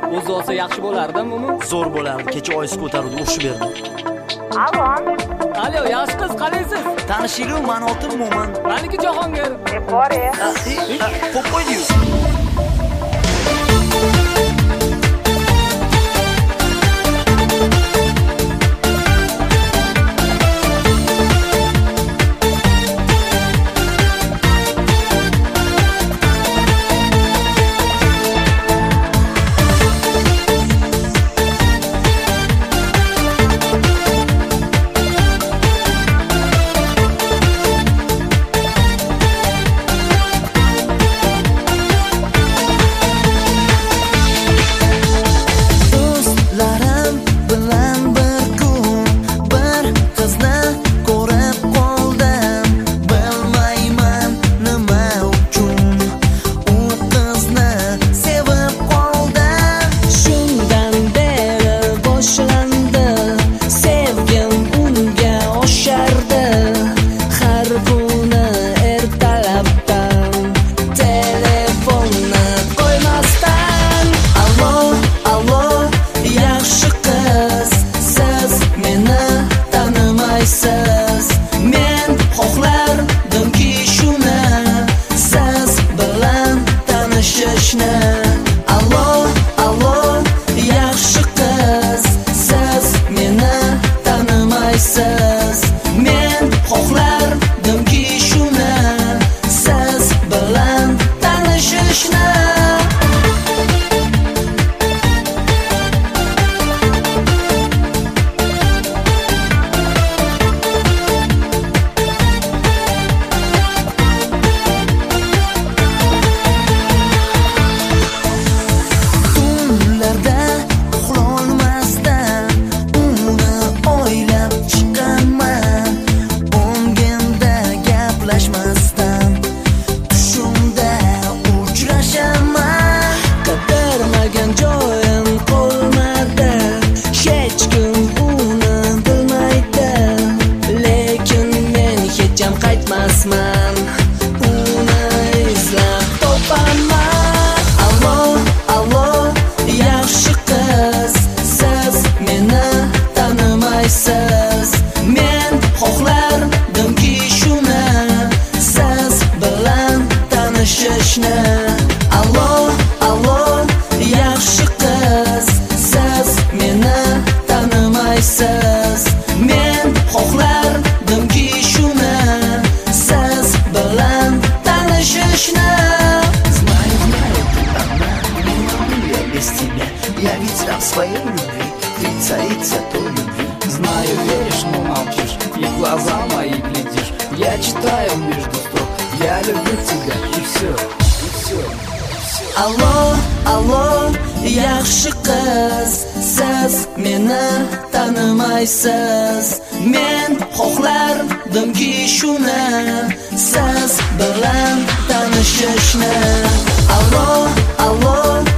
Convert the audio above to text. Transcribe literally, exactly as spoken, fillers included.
O'zi olsa yaxshi bo'lardi, mo'min. Zo'r bo'lardi. Kecha oyisi ko'tardi, urishib berdi. Alo. Alo, yaxshi qiz, qalaysiz? Tanishinglar, men Otim mo'min. Meniki Jahongir. E, bor-e. Qo'p qo'ydi. Men xohlardimki shuni, siz bilan tanishishni. Allo, allo, yaxshi qiz, siz meni tanimaysiz. Men xohlardimki shuni, siz bilan tanishishni. Qaytmasman, uni izlab topaman. Allo, allo, yaxshi qiz, siz meni tanimaysiz. Men xohlardimki shuni, siz bilan tanishishni. Allo, allo, yaxshi qiz, siz meni tanimaysiz. Men xohlardimki shuni, siz bilan tanishishni. Знаю, знаю, ты одна, не могу я без тебя. Я ведь раб своей любви, ты царица той любви. Знаю, веришь, но молчишь, и в глаза мои глядишь. Я читаю между строк, я люблю тебя, и все, и все, и все. Allo, allo, yaxshi qiz, siz meni tanimaysiz. Men xohlardimki shuni, siz bilan tanishishni. Allo, allo,